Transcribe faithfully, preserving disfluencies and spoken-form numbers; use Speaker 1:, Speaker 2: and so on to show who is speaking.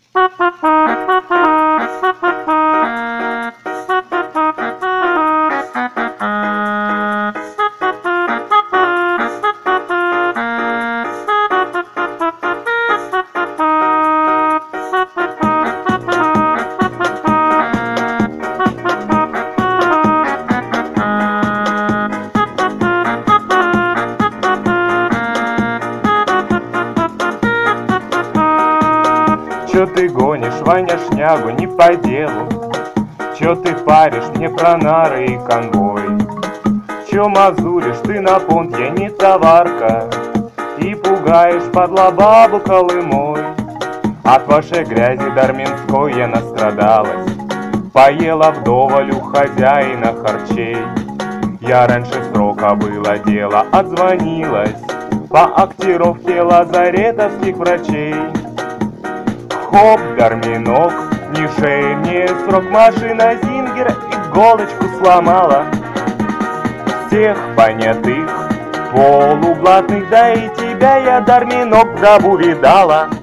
Speaker 1: Чё ты гонишь, Ваня, шнягу не по делу? Чё ты паришь мне про нары и конвой? Чё мазуришь ты на понт, я не товарка, и пугаешь подло бабу Колымой? От вашей грязи дарминской я настрадалась, поела вдоволь у хозяина харчей. Я раньше срока было дело, отзвонилась по актировке лазаретовских врачей. Хоп, дарминок, ни шеи, ни срок, машина Зингера иголочку сломала. Всех понятых, полублатных, да и тебя я, дарминок, гробу видала.